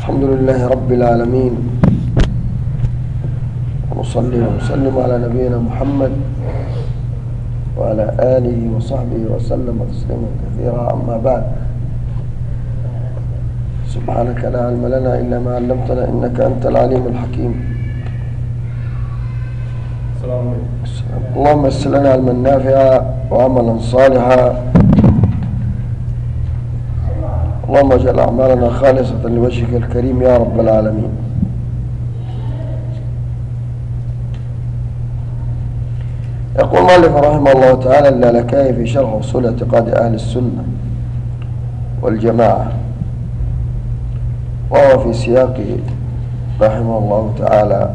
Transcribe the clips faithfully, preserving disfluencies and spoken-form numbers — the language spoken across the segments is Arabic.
الحمد لله رب العالمين، ونصلي ونسلم على نبينا محمد وعلى آله وصحبه وسلم تسليما كثيرا. أما بعد، سبحانك لا علم لنا إلا ما علمتنا إنك أنت العليم الحكيم. السلام عليكم. اللهم يسر لنا علما نافعا وعملا صالحا، اللهم اجعل أعمالنا خالصة لوجهك الكريم يا رب العالمين. يقول المؤلف رحمه الله تعالى اللالكائي في شرح أصول اعتقاد أهل السنة والجماعة، وهو في سياقه رحمه الله تعالى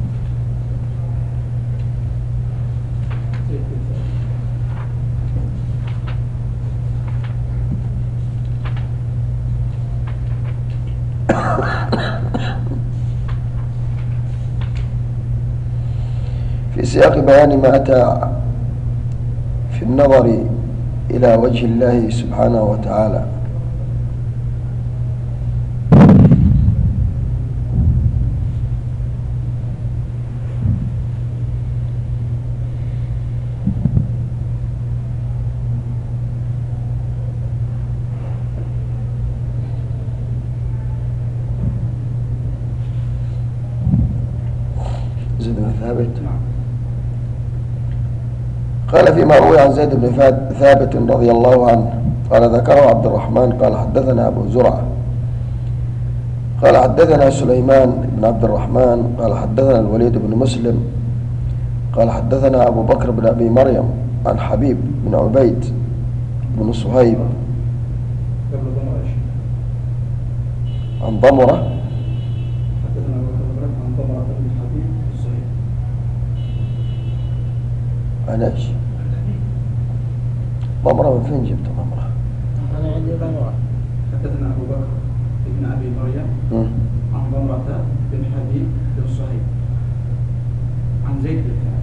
في سياق بيان ما أتى في النظر إلى وجه الله سبحانه وتعالى. زيد بن ثابت قال فيما روي عن زيد بن ثابت رضي الله عنه قال ذكره عبد الرحمن قال حدثنا أبو زرعة قال حدثنا سليمان بن عبد الرحمن قال حدثنا الوليد بن مسلم قال حدثنا أبو بكر بن أبي مريم عن حبيب بن عبيد بن صهيب عن ضمرة عن ايش؟ ضمرة من فين جبت ضمرة؟ أنا عندي ضمرة. حدثنا أبو بكر بن أبي مريم عن ضمرة بن حبيب بن صهيب عن زيد بن ثابت.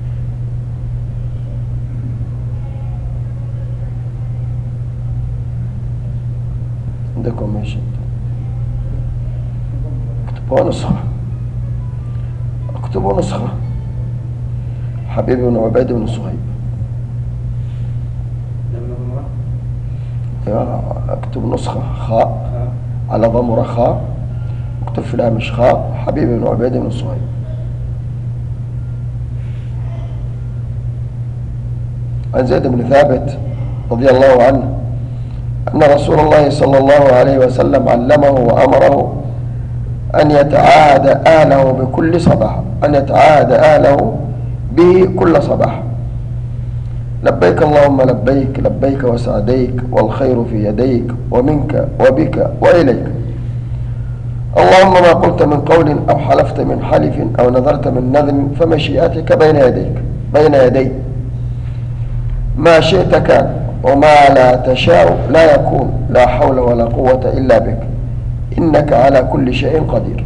عندكم ايش انتم؟ اكتبوا نسخة اكتبوا نسخة حبيب بن عبيد بن صهيب. اكتب نسخة خاء على ضمرة خاء، اكتب في الهامش خاء حبيب بن عبيد بن صهيب. عن زيد بن ثابت رضي الله عنه أن رسول الله صلى الله عليه وسلم علمه وأمره أن يتعاهد أهله بكل صباح أن يتعاهد أهله به كل صباح: لبيك اللهم لبيك لبيك وسعديك والخير في يديك ومنك وبك وإليك، اللهم ما قلت من قول أو حلفت من حلف أو نذرت من نذر فمشيئتك بين يديك بين يدي ما شئت كان وما لا تشاء لا يكون، لا حول ولا قوة إلا بك إنك على كل شيء قدير.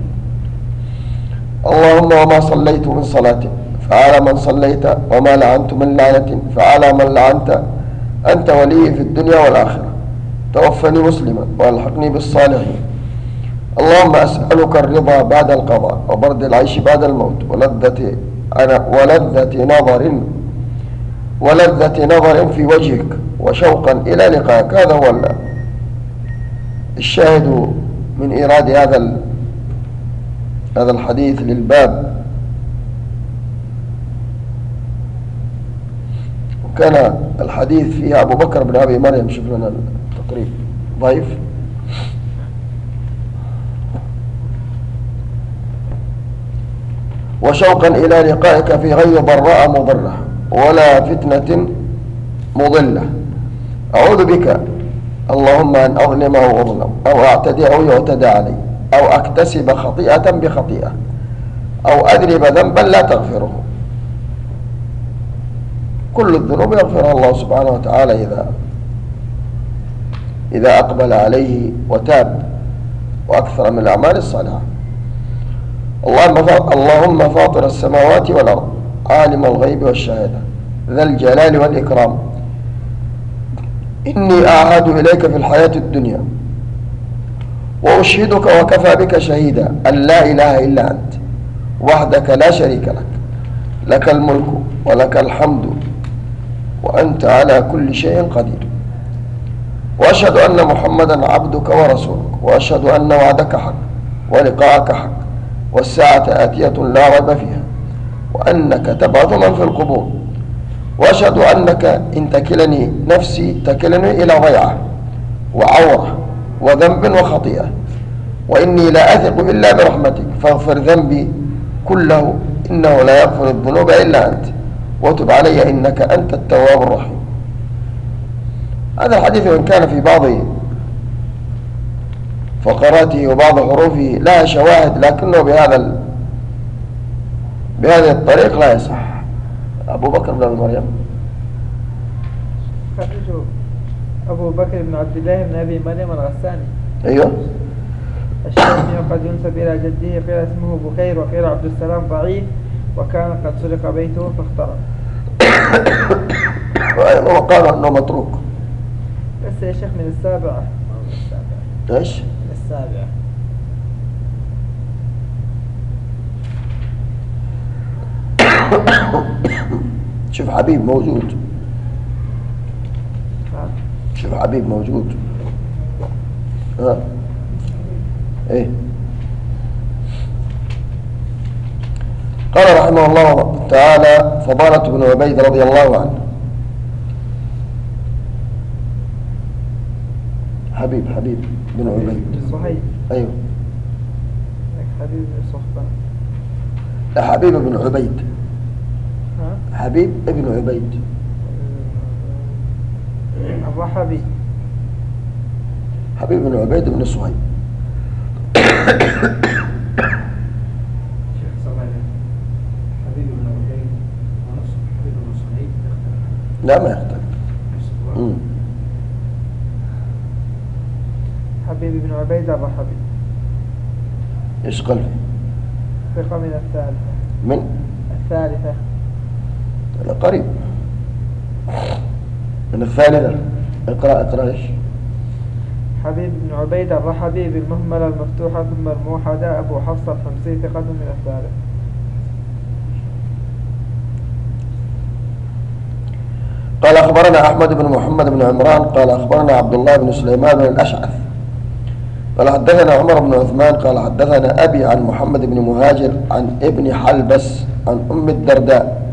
اللهم وما صليت من صلاة فعلى من صليت، وما لعنت من لعنة فعلى من لعنت، أنت ولي في الدنيا والآخرة، توفني مسلما والحقني بالصالحين. اللهم أسألك الرضا بعد القضاء وبرد العيش بعد الموت ولذة أنا ولذة نظر ولذة نظر في وجهك وشوقا إلى لقائك. هذا هو الشاهد من إيراد هذا هذا الحديث للباب. وكان الحديث فيها أبو بكر بن أبي مريم، شوف لنا التقريب ضيف، وشوقا إلى لقائك في غير ضراء مضرة ولا فتنة مضلة، أعوذ بك اللهم أن أظلم أو أظلم أو أعتدي أو يعتدى علي أو أكتسب خطيئة بخطيئة أو أذنب ذنبا لا تغفره. كل الذنوب يغفرها الله سبحانه وتعالى إذا إذا أقبل عليه وتاب وأكثر من الأعمال الصالحة. اللهم فاطر السماوات والأرض عالم الغيب والشهادة ذا الجلال والإكرام، إني أعهد إليك في الحياة الدنيا وأشهدك وكفى بك شهيدا أن لا إله إلا أنت وحدك لا شريك لك، لك الملك ولك الحمد وأنت على كل شيء قدير. وأشهد أن محمدا عبدك ورسولك، وأشهد أن وعدك حق ولقاءك حق والساعة آتية لا ريب فيها، وأنك تبعث من في القبور. وأشهد أنك إن تكلني نفسي تكلني إلى ضيعة وعورة وذنب وخطيئة، وإني لا أثق إلا برحمتك فاغفر ذنبي كله إنه لا يغفر الذنوب إلا أنت، وتب علي إنك أنت التواب الرحيم. هذا الحديث وإن كان في بعض فقراته وبعض حروفه لها شواهد، لكنه بهذا ال... بهذه الطريق لا يصح. أبو بكر بن مريم خرجوا أبو بكر بن عبد الله بن أبي مريم الغساني. أيوه. الشامي وقد ينسب إلى جده، قيل اسمه بكير وقيل عبد السلام ضعيف، وكان قد سرق بيته فاخترق. وقال أنه متروك. بس يا شيخ من السابعة. ايش؟ من السابعة. شوف حبيب موجود. شوف حبيب موجود. ها ايه. قال رحمه الله تعالى فضالة بن عبيد رضي الله عنه. حبيب حبيب بن عبيد. صحيح. ايوه. حبيب بن صحبة. لا حبيب بن عبيد. ها؟ حبيب ابن عبيد. الرحبي. حبيب بن عبيد بن صهيب. شيخ صباح حبيب بن عبيد ونصر حبيب بن صهيب يختلف. لا ما يختلف. امم حبيب بن عبيد الرحبي. ايش قال فيه؟ ثقة من الثالثة. من؟ الثالثة. لا قريب من الثالثة. اقرأ اقرأ ايش؟ حبيب بن عبيد الرحبي بالمهملة المفتوحة ثم الموحدة أبو حفص الخمسي ثقة من الثالث. قال أخبرنا أحمد بن محمد بن عمران قال أخبرنا عبد الله بن سليمان بن الأشعث قال حدثنا عمر بن عثمان قال حدثنا أبي عن محمد بن مهاجر عن ابن حلبس عن أم الدرداء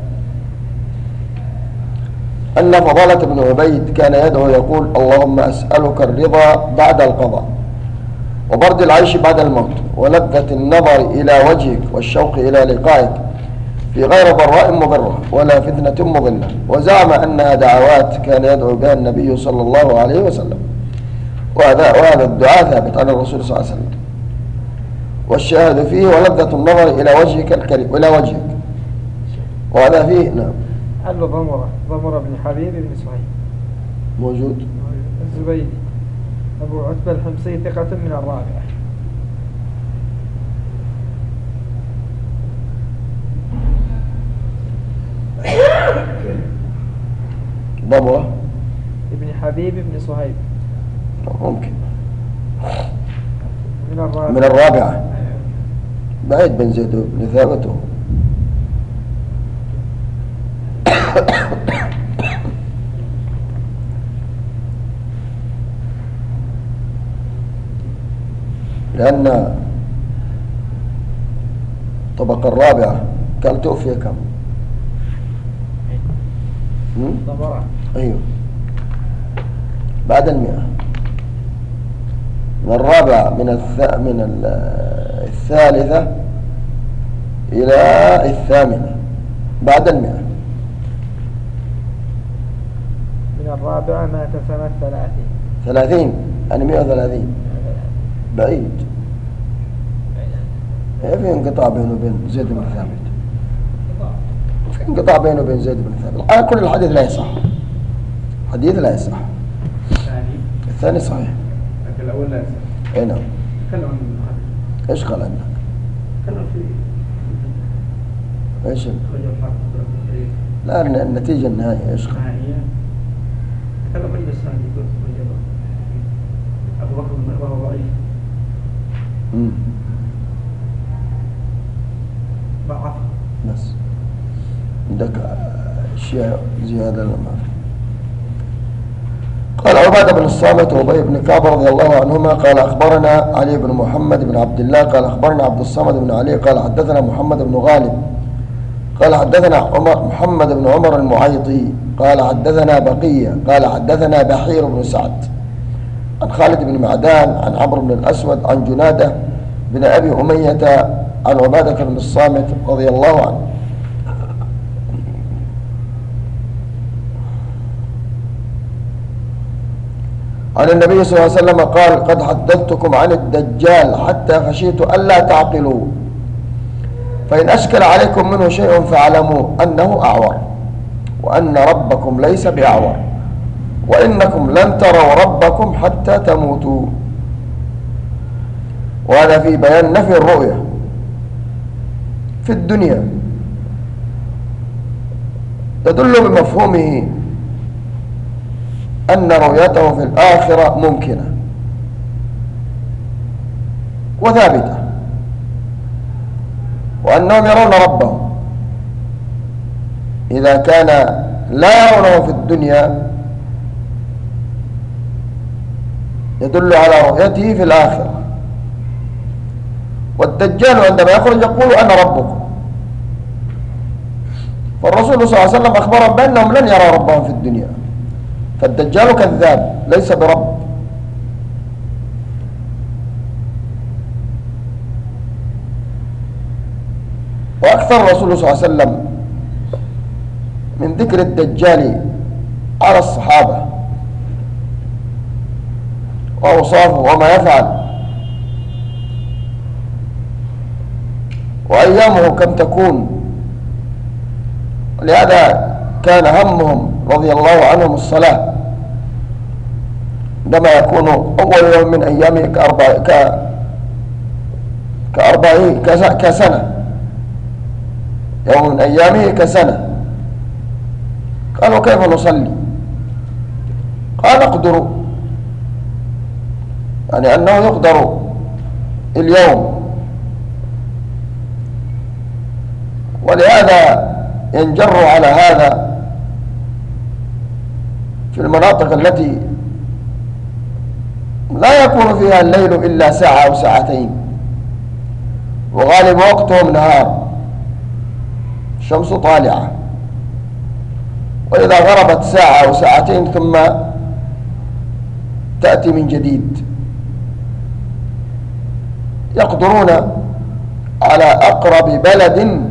أن فضالة بن عبيد كان يدعو يقول اللهم أسألك الرضا بعد القضاء وبرد العيش بعد الموت ولذة النظر إلى وجهك والشوق إلى لقائك في غير ضراء مضرة ولا فتنة مضلة. وزعم أنها دعوات كان يدعو بها النبي صلى الله عليه وسلم، وهذا وهذا الدعاء ثابت عن الرسول صلى الله عليه وسلم. والشاهد فيه ولذة النظر إلى وجهك الكريم إلى وجهك، وهذا فيه نعم. قال له ضمرة ضمرة بن حبيب بن صهيب موجود. الزبيدي أبو عتبة الحمصي ثقة من الرابعة. ضمرة ابن حبيب بن صهيب ممكن من الرابعة. من الرابعة بعيد بن زيد بن ثابت. لأن الطبقة الرابعة كان توفي كم؟ ضمرة. أيوه بعد المئة. من الرابعة من الث... من الثالثة إلى الثامنة بعد المئة. من الرابعة مات سنة ثلاثين. ثلاثين يعني مئة وثلاثين بعيد. في انقطاع بينه وبين زيد بن ثابت. في انقطاع بينه وبين زيد بن ثابت. على كل الحديث لا يصح. حديث لا يصح. الثاني الثاني صحيح. لكن الأول لا يصح. اي نعم. تكلم عن المحرك. ايش قال عندك؟ تكلم في ايش ال- خرج الحرب التاريخ لا الن- النتيجة النهائية ايش قال؟ نهائيا. تكلم عن السنة يقول رجل أبو بكر وهو ضعيف مم. ضعف. بس عندك أشياء زيادة لما في. قال عبادة بن الصامت وأبي بن كعب رضي الله عنهما قال أخبرنا علي بن محمد بن عبد الله قال أخبرنا عبد الصمد بن علي قال حدثنا محمد بن غالب قال حدثنا عمر محمد بن عمر المعيطي قال حدثنا بقية قال حدثنا بحير بن سعد عن خالد بن معدان عن عمرو بن الأسود عن جنادة بن أبي أمية عن عبادة بن الصامت رضي الله عنه عن النبي صلى الله عليه وسلم قال قد حدثتكم عن الدجال حتى خشيت ألا تعقلوا فإن أشكل عليكم منه شيء فاعلموا أنه أعور وأن ربكم ليس بأعور وإنكم لن تروا ربكم حتى تموتوا. وهذا في بيان نفي الرؤية في الدنيا يدل بمفهومه أن رؤيته في الآخرة ممكنة وثابتة وأنهم يرون ربهم إذا كان لا يرونه في الدنيا يدل على رؤيته في الآخرة. والدجال عندما يخرج يقول أنا ربكم، فالرسول صلى الله عليه وسلم أخبرهم بأنهم لن يروا ربهم في الدنيا، فالدجال كذاب ليس برب. وأكثر الرسول صلى الله عليه وسلم من ذكر الدجال على الصحابة وأوصافه وما يفعل وأيامه كم تكون. ولهذا كان همهم رضي الله عنهم الصلاة عندما يكون أول يوم من أيامه كأربع كأربعين كسنة، يوم من أيامه كسنة. قالوا كيف نصلي؟ قال اقدروا، يعني أنه يقدر اليوم. ولهذا ينجر على هذا في المناطق التي لا يكون فيها الليل إلا ساعة أو ساعتين وغالب وقتهم نهار، الشمس طالعة، وإذا غربت ساعة أو ساعتين ثم تأتي من جديد. يقدرون على أقرب بلد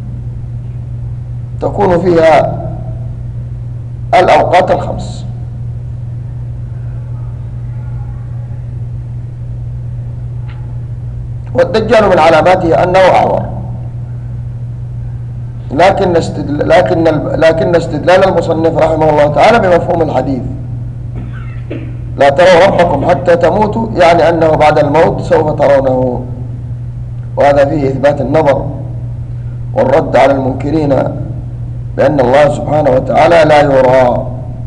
تكون فيها الأوقات الخمس. والدجال من علاماته أنه أعور، لكن استدل... لكن لكن استدلال المصنف رحمه الله تعالى بمفهوم الحديث لا تروا ربكم حتى تموتوا، يعني أنه بعد الموت سوف ترونه. وهذا فيه إثبات النظر والرد على المنكرين بأن الله سبحانه وتعالى لا يرى.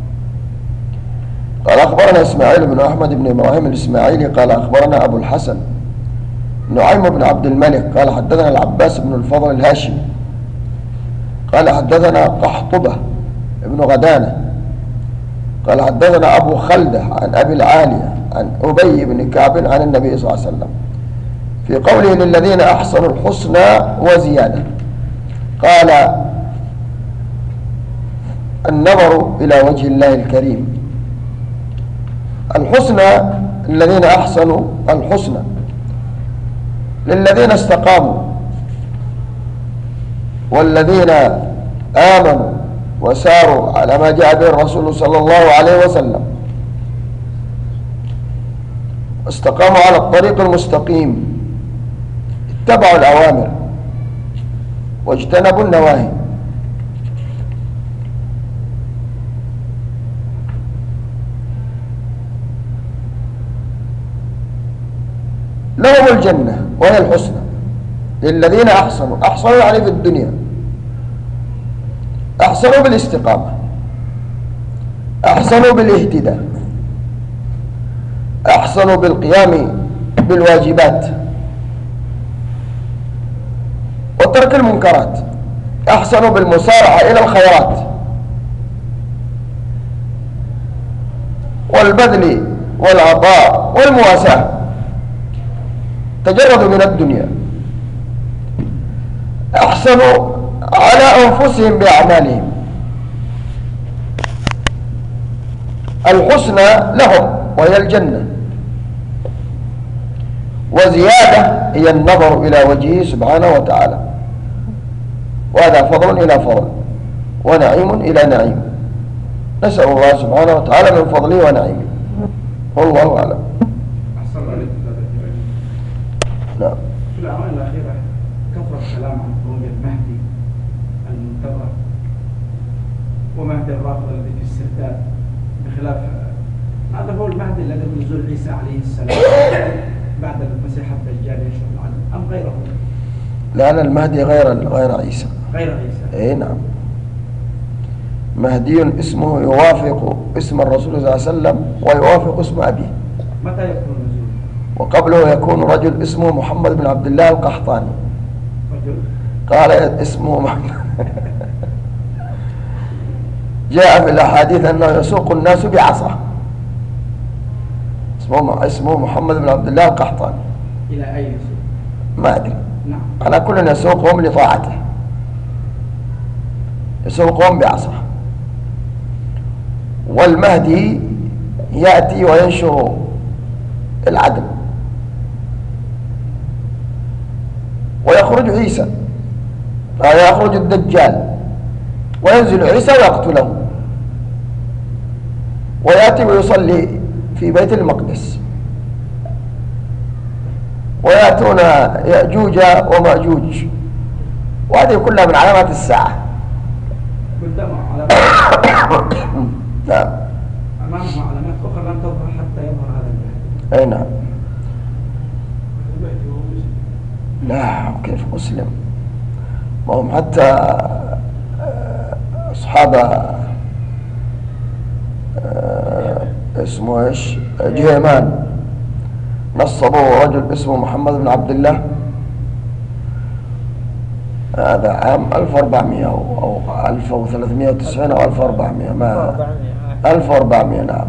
قال أخبرنا إسماعيل بن أحمد بن إبراهيم الإسماعيلي قال أخبرنا أبو الحسن نعيم بن عبد الملك قال حدثنا العباس بن الفضل الهاشمي قال حدثنا قحطبة بن غدانة قال حدثنا أبو خلدة عن أبي العالية عن أبي بن كعب عن النبي صلى الله عليه وسلم في قوله للذين أحسنوا الحسنى وزيادة. قال النظر إلى وجه الله الكريم. الحسنى الذين أحسنوا الحسنى للذين استقاموا والذين آمنوا وساروا على ما جاء به الرسول صلى الله عليه وسلم، استقاموا على الطريق المستقيم، اتبعوا الأوامر واجتنبوا النواهي. لهم الجنة وهي الحسنى للذين أحسنوا. أحسنوا يعني في الدنيا، أحسنوا بالاستقامة، أحسنوا بالاهتداء، أحسنوا بالقيام بالواجبات وترك المنكرات، أحسنوا بالمسارعة إلى الخيرات والبذل والعطاء والمواساة، تجردوا من الدنيا، أحسنوا على أنفسهم بأعمالهم، الحسنى لهم وهي الجنة، وزيادة هي النظر إلى وجهه سبحانه وتعالى، وهذا فضل إلى فضل ونعيم إلى نعيم، نسأل الله سبحانه وتعالى من فضله ونعيمه، والله أعلم. أحسن عليك. نعم. في الأعوام الأخيرة كثر الكلام عن خروج المهدي المنتظر ومهدي الرافض الذي في السرداب، بخلاف هذا هو المهدي الذي بنزول عيسى عليه السلام بعد المسيح الدجال يشهد عنه أم غيره؟ لأن المهدي غير غير عيسى. غير عيسى. إيه نعم. مهدي اسمه يوافق اسم الرسول صلى الله عليه وسلم ويوافق اسم أبيه. متى يكون النزول؟ وقبله يكون رجل اسمه محمد بن عبد الله القحطاني. رجل؟ قال اسمه محمد. جاء في الأحاديث أنه يسوق الناس بعصا. اسمه اسمه محمد بن عبد الله القحطاني. إلى أي يسوق؟ ما أدري. نعم. على كل يسوقهم لطاعته. يسوقهم بعصا. والمهدي يأتي وينشر العدل، ويخرج عيسى، يخرج الدجال وينزل عيسى ويقتله، ويأتي ويصلي في بيت المقدس، ويأتون يأجوج ومأجوج، وهذه كلها من علامات الساعة. قدامه علامات. نعم. أمامه علامات أخرى لم تظهر حتى يظهر هذا المهدي. أي نعم. لا، كيف مسلم؟ ما هم حتى أصحاب اسمه ايش؟ جهيمان نصبوا رجل اسمه محمد بن عبد الله، هذا عام ألف وأربعمائة أو ألف وثلاثمائة وتسعين أو ألف وأربعمائة، ما ألف وأربعمائة. نعم.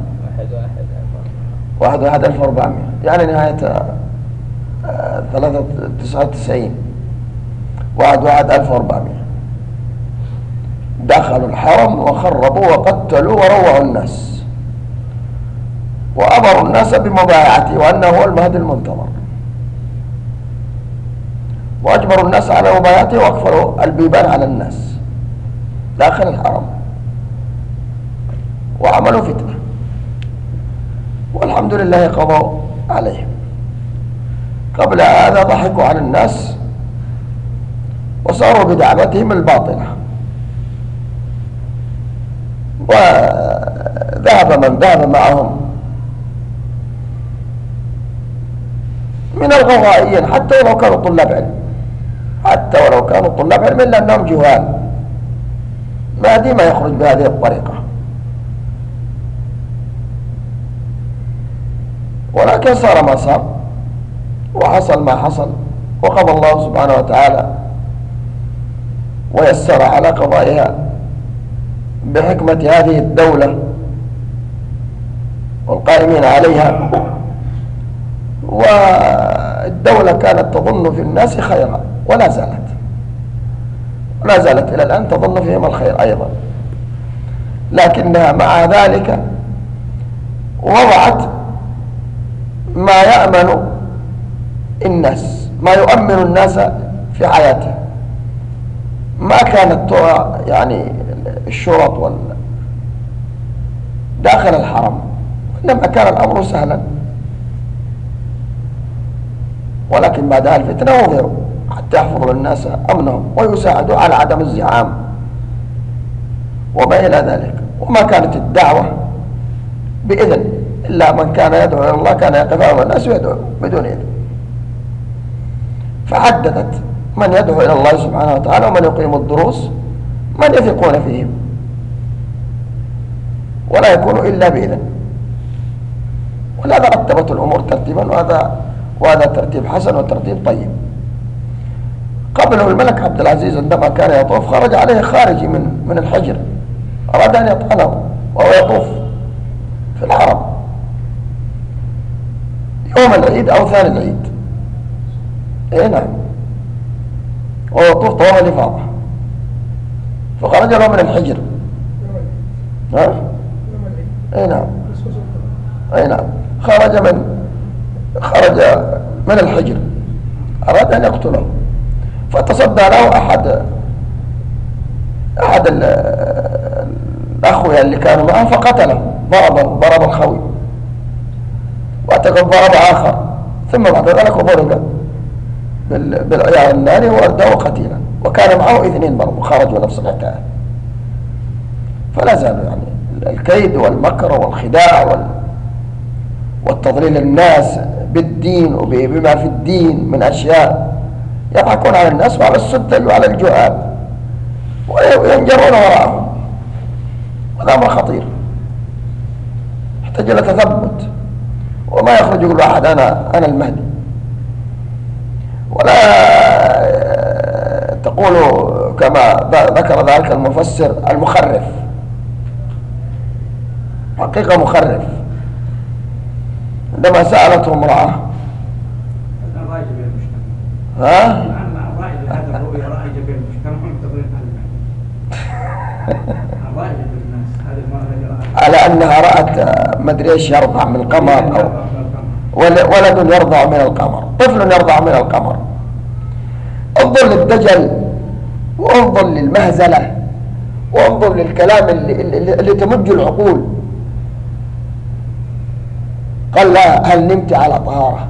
واحد واحد ألف وأربعمائة، يعني نهاية ثلاثة تسعة وتسعين، واحد واحد ألف وأربعمائة. دخلوا الحرم وخربوا وقتلوا وروعوا الناس، وأمروا الناس بمبايعته وأنه هو المهدي المنتظر، وأجبروا الناس على مبايعته وأقفلوا البيبان على الناس داخل الحرم، وعملوا فتنة، والحمد لله قضوا عليهم. قبل هذا ضحكوا على الناس وصاروا بدعوتهم الباطلة، وذهب من ذهب معهم من الغوائيين، حتى ولو كانوا طلاب علم، حتى ولو كانوا طلاب علم، إلا أنهم جهال، ما دي ما يخرج بهذه الطريقة. ولكن صار ما صار، وحصل ما حصل، وقضى الله سبحانه وتعالى ويسر على قضائها بحكمة هذه الدولة والقائمين عليها. والدولة كانت تظن في الناس خيرا، ولا زالت ولا زالت إلى الآن تظن فيهم الخير أيضا، لكنها مع ذلك وضعت ما يأمن الناس، ما يؤمن الناس في حياته. ما كانت ترى يعني الشرط وال داخل الحرم، إنما كان الأمر سهلا، ولكن بعد الفتنة وضعوا حتى يحفظوا للناس أمنهم ويساعدوا على عدم الزحام وما إلى ذلك. وما كانت الدعوة بإذن، إلا من كان يدعو إلى الله كان يقف أمام الناس ويدعو بدون إذن، فحددت من يدعو إلى الله سبحانه وتعالى ومن يقيم الدروس من يثقون فيهم، ولا يكون إلا بإذن. ولهذا رتبت الأمور ترتيبا، وهذا وهذا ترتيب حسن وترتيب طيب. قبله الملك عبد العزيز عندما كان يطوف خرج عليه خارجي من من الحجر، أراد أن يطعنه وهو يطوف في الحرم يوم العيد أو ثاني العيد. إيه نعم، وهو يطوف طواف الإفاضة، فخرج له من الحجر. ها؟ إيه نعم، أي نعم، خرج من خرج من الحجر، أراد أن يقتله، فتصدى له أحد أحد الأخوة اللي كانوا معه فقتله، ضربه ضرب الخوي، واعتقد ضرب آخر، ثم بعد ذلك ضرب بالعيار الناري وأرداه قتيلا، وكان معه اثنين برضه خرجوا نفس الحكاية. فلا زالوا يعني الكيد والمكر والخداع وال والتضليل الناس بالدين وبما في الدين من أشياء، يضحكون على الناس وعلى السدج وعلى الجهال وينجرون وراءهم. هذا أمر خطير يحتاج إلى تثبت، وما يخرج يقول واحد أنا أنا المهدي، ولا تقول كما ذكر ذلك المفسر المخرف، حقيقة مخرف. عندما سألته امرأة ها؟ على أنها رأت مدري إيش يرضع من القمر، أو ولد يرضع من القمر، طفل يرضع من القمر. انظر للدجل، وانظر للمهزلة، وانظر للكلام اللي, اللي, اللي تمج العقول. قال لا، هل نمت على طهارة؟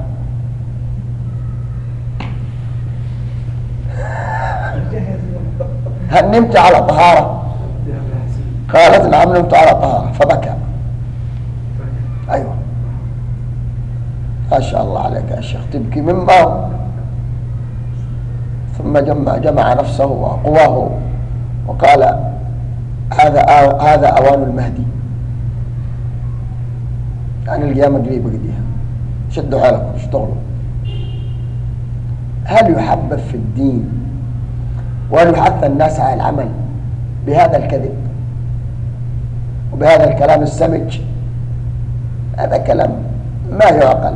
هل نمت على طهارة؟ قالت نعم نمت على طهارة، فبكى. أيوة، ما شاء الله عليك يا شيخ، تبكي مما. ثم جمع جمع نفسه وقواه وقال هذا هذا أوان المهدي، يعني القيامة قريبة قديها، شدوا حالكم اشتغلوا. هل يحبب في الدين وهل يحث الناس على العمل بهذا الكذب وبهذا الكلام السمج؟ هذا كلام ما يعقل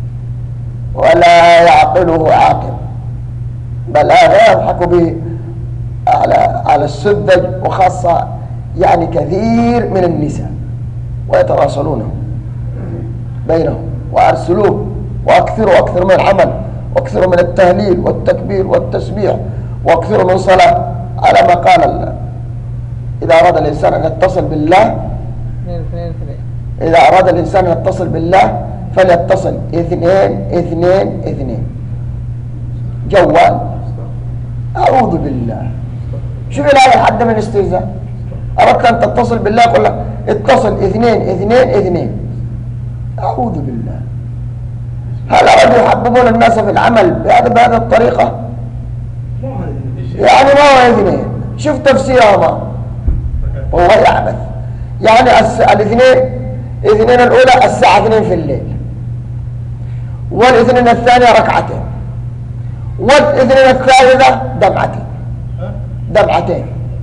ولا يعقله عاقل، بل هذا يضحك به على على السذج، وخاصة يعني كثير من النساء، ويتراسلونه بينهم وأرسلوه وأكثروا أكثر من العمل، وأكثروا من التهليل والتكبير والتسبيح، وأكثروا من صلاة، على ما قال الله إذا أراد الإنسان أن يتصل بالله إذا أراد الإنسان أن يتصل بالله فليتصل اثنين اثنين اثنين جوال. أعوذ بالله، شوف الآية حد من استهزاء. أردت أن تتصل بالله قل له اتصل اثنين اثنين اثنين. أعوذ بالله. هل أرادوا يحببون الناس في العمل بهذا بهذه الطريقة؟ يعني ما هو اثنين، شوف تفسيرها ما هو يعبث. يعني الاثنين اثنين الأولى الساعة اثنين في الليل، والاثنين الثانية ركعتين، والاثنين الثالثة دمعتين دمعتين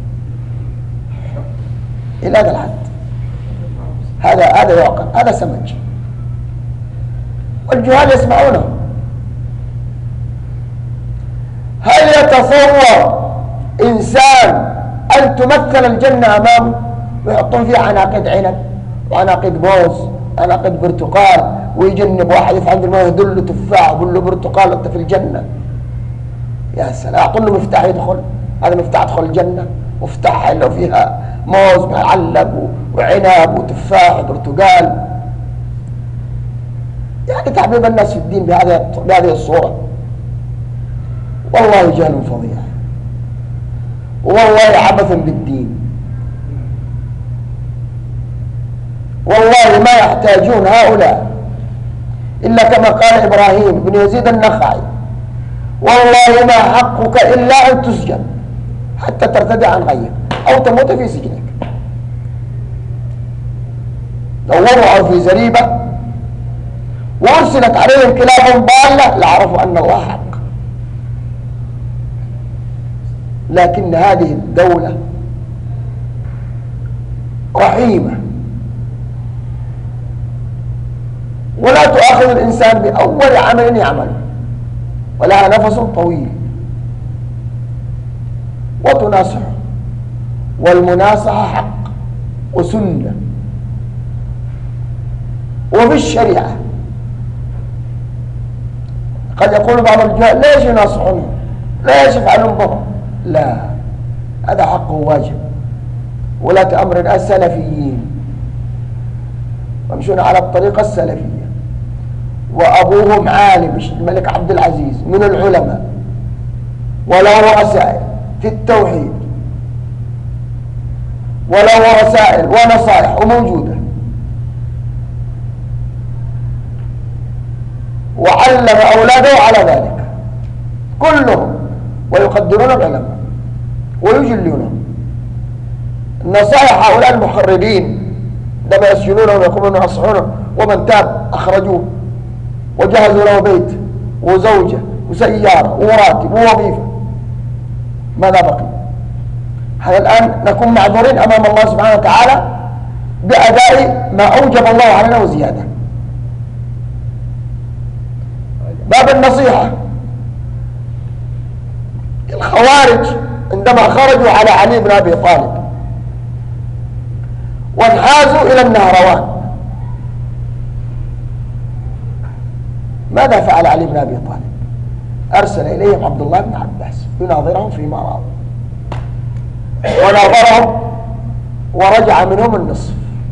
إلى هذا الحد. هذا هذا يعقل، هذا سمج، والجهال يسمعونه. هل يتصور إنسان أن تمثل الجنة أمامه ويحطون فيها عناقيد عنب وعناقيد موز عناقيد برتقال، ويجنب واحد يفعل الماء يدل له تفاح ويقول له برتقال أنت في الجنة؟ يا سلام، أعطوا له مفتاح يدخل، هذا مفتاح يدخل الجنة، مفتاح لو فيها موز معلب وعنب وتفاح وبرتقال. يعني تحبيب الناس في الدين بهذه بهذه الصورة والله جهل فظيع، والله عبث بالدين، والله ما يحتاجون هؤلاء إلا كما قال إبراهيم بن يزيد النخعي: والله ما حقك إلا أن تسجن حتى ترتدع عن غيرك أو تموت في سجنك. لو وضعوا في زريبة وأرسلت عليهم كلاب ضالة لعرفوا أن الله حق. لكن هذه الدولة رحيمة ولا تؤاخذ الإنسان بأول عمل يعمله، ولها نفس طويل وتناصحه، والمناصحة حق وسنة وفي الشريعة. قد يقول بعض الجهال ليش يناصحونه، ليش يفعلون بهم؟ لا، هذا حق واجب. ولاة أمر السلفيين يمشون على الطريقة السلفية، وأبوهم عالم الملك عبد العزيز من العلماء وله رسائل في التوحيد وله رسائل ونصائح وموجودة، وعلم أولاده على ذلك كلهم، ويقدرون العلماء ويجلونهم. نصائح هؤلاء المخربين عندما يسجنونه ويقومون ينصحونه، ومن تاب أخرجوه وجهزوا له بيت وزوجة وسيارة وراتب ووظيفة، ماذا بقي؟ هذا الآن نكون معذورين أمام الله سبحانه وتعالى بأداء ما أوجب الله علينا وزيادة. باب النصيحة، الخوارج عندما خرجوا على علي بن أبي طالب وانحازوا إلى النهروان، ماذا فعل علي بن أبي طالب؟ أرسل إليهم عبد الله بن عباس يناظرهم فيما رأوا، وناظرهم ورجع منهم النصف،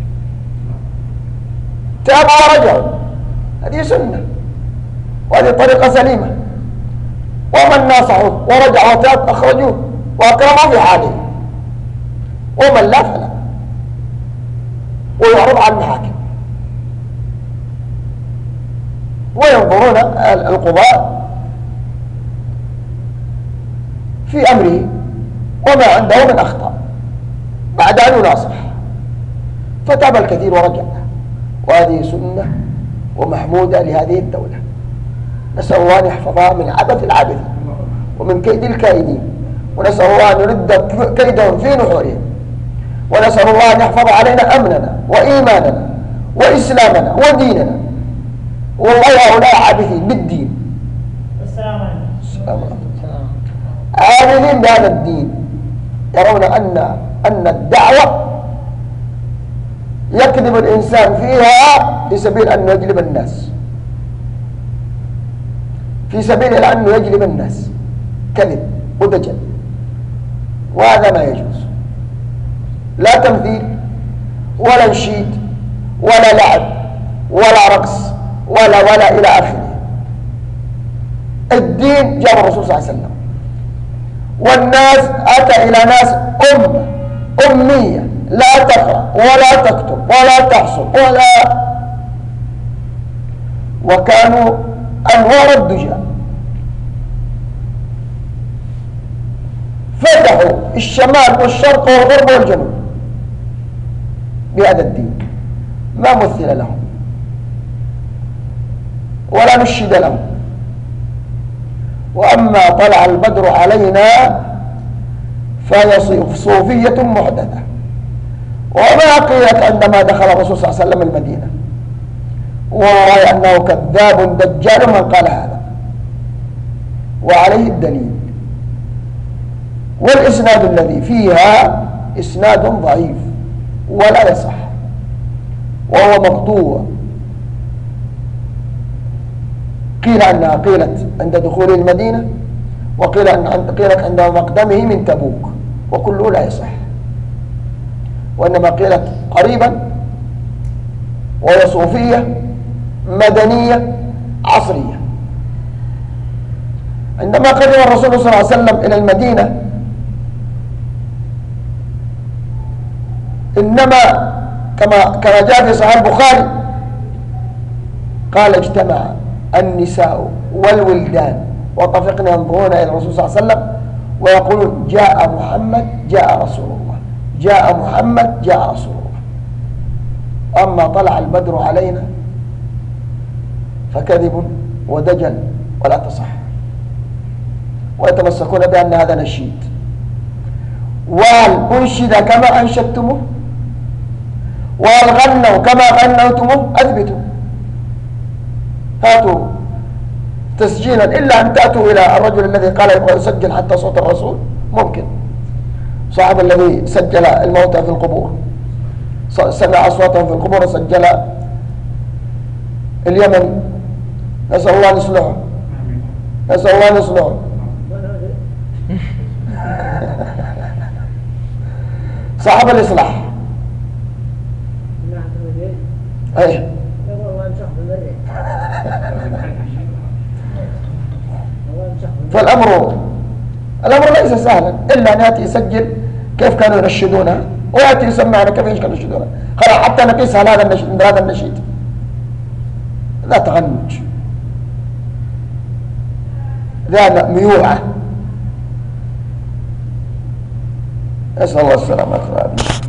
تابوا ورجعوا، هذه سنة وهذه طريقة سليمة. ومن ناصحوه ورجع وتاب أخرجوه وأكرموا في حاله، ومن لا فلا، ويعرض على المحاكم وينظرون القضاء في أمره وما عنده من أخطاء بعد أن يناصح، فتاب الكثير ورجع، وهذه سنة ومحمودة لهذه الدولة. نسأل الله أن يحفظها من عبث العابثين ومن كيد الكائدين، ونسأل الله أن يرد كيدهم في نحورهم، ونسأل الله أن يحفظ علينا أمننا وإيماننا وإسلامنا وديننا. والله هؤلاء عابثين بالدين، السلام عليكم. السلام عليكم. عابثين بهذا الدين، يرون أن أن الدعوة يكذب الإنسان فيها في سبيل أن يجلب الناس، في سبيل أنه يجلب الناس، كذب ودجل، وهذا ما يجوز. لا تمثيل ولا نشيد ولا لعب ولا رقص ولا ولا إلى آخره. الدين جاء الرسول صلى الله عليه وسلم، والناس أتى إلى ناس أمة أمية لا تقرأ ولا تكتب ولا تحصل ولا، وكانوا أنوار الدجى، فتحوا الشمال والشرق والغرب والجنوب بهذا الدين، ما مثل لهم ولا نشد لهم. وأما طلع البدر علينا فهي صوفية محدثة، وما قيلت عندما دخل الرسول صلى الله عليه وسلم المدينة، والله أنه كذاب دجال من قال هذا، وعليه الدليل. والإسناد الذي فيها إسناد ضعيف ولا يصح، وهو مقطوع. قيل أنها قيلت عند دخول المدينة، وقيل أن قيلت عند مقدمه من تبوك، وكله لا يصح، وإنما قيلت قريبا، وهي صوفية مدنية عصرية. عندما قدم الرسول صلى الله عليه وسلم إلى المدينة، إنما كما كما جاء في صحيح البخاري قال اجتمع النساء والولدان وطفقنا ينظرون إلى الرسول صلى الله عليه وسلم ويقولون جاء محمد جاء رسول الله، جاء محمد جاء رسول الله. أما طلع البدر علينا فكذب ودجل ولا تصح، ويتمسكون بأن هذا نشيد والأنشد كما أنشدتموه والغنوا كما غنوتموه أثبتوا، هاتوا تسجيلا، إلا أن تأتوا إلى الرجل الذي قال يبغى يسجل حتى صوت الرسول، ممكن صاحب الذي سجل الموتى في القبور، سمع أصواتهم في القبور وسجل اليمن، نسأل الله أن يصلحه، نسأل الله أن يصلحه. صاحب الإصلاح أيه. فالأمر الأمر ليس سهلا، إلا أن يأتي يسجل كيف كانوا ينشدونها ويأتي يسمعنا كيف كانوا ينشدونها، خلاص حتى نقيسها هذا النشيد هذا النشيد لا تغنج، لا ميوعة. أسأل الله السلامة والعافية.